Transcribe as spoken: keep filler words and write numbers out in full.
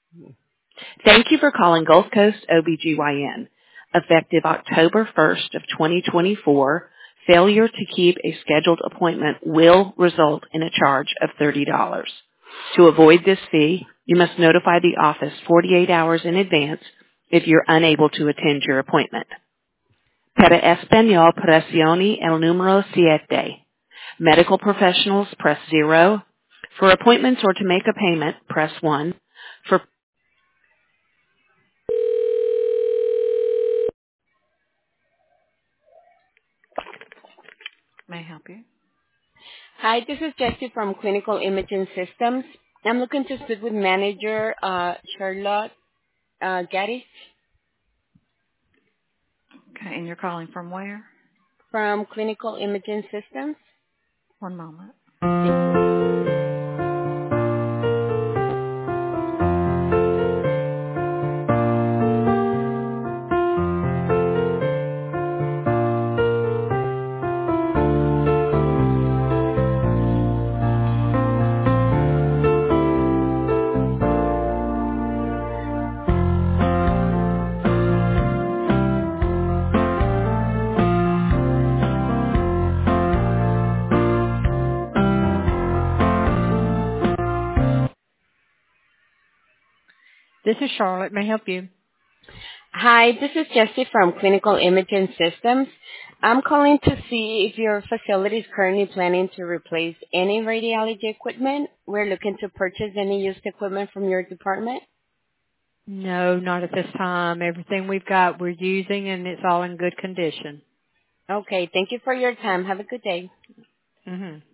Thank you for calling Gulf Coast O B G Y N. Effective October first of twenty twenty-four, failure to keep a scheduled appointment will result in a charge of thirty dollars. To avoid this fee, you must notify the office forty-eight hours in advance if you're unable to attend your appointment. Para Español, presione el número siete. Medical professionals, press zero. For appointments or to make a payment, press one. For May I help you? Hi, this is Jessie from Clinical Imaging Systems. I'm looking to speak with manager uh, Charlotte uh, Gaddy Okay, and you're calling from where? from Clinical Imaging Systems. One moment. Thank you. This is Charlotte. May I help you? Hi, this is Jessie from Clinical Imaging Systems. I'm calling to see if your facility is currently planning to replace any radiology equipment. We're looking to purchase any used equipment from your department. No, not at this time. Everything we've got we're using and it's all in good condition. Okay, thank you for your time. Have a good day. Mhm.